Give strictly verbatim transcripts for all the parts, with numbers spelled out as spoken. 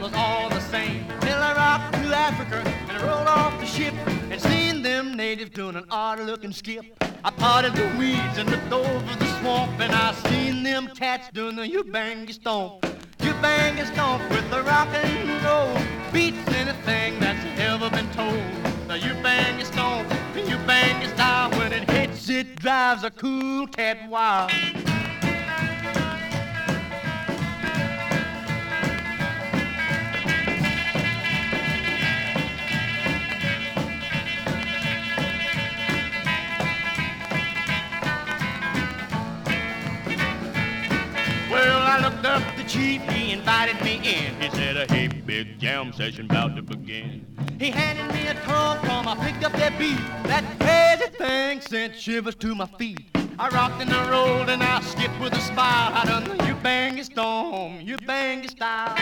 was all the same. Till I rocked to Africa and rolled off the ship and seen them natives doing an odd-looking skip. I parted the weeds and looked over the swamp, and I seen them cats doing the Ubangi stomp. Ubangi stomp with the rock and roll beats anything that's ever been told. The Ubangi stomp, the Ubangi style, when it hits it drives a cool cat wild. Well, I looked up the chief, he invited me in. He said, hey, big jam session about to begin. He handed me a tom-tom, I picked up that beat. That crazy thing sent shivers to my feet. I rocked and I rolled and I skipped with a smile. I done the Ubangi storm, Ubangi style.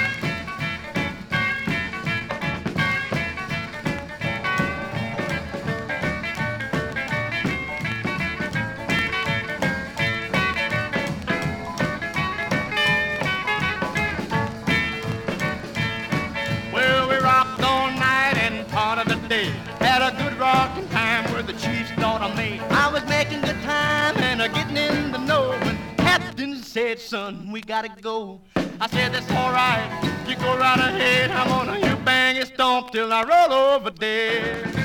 Had a good rockin' time where the chief's daughter made. I was making good time and a getting in the know when Captain said, son, we gotta go. I said, that's all right, you go right ahead. I'm on a Ubangi stomp till I roll over dead.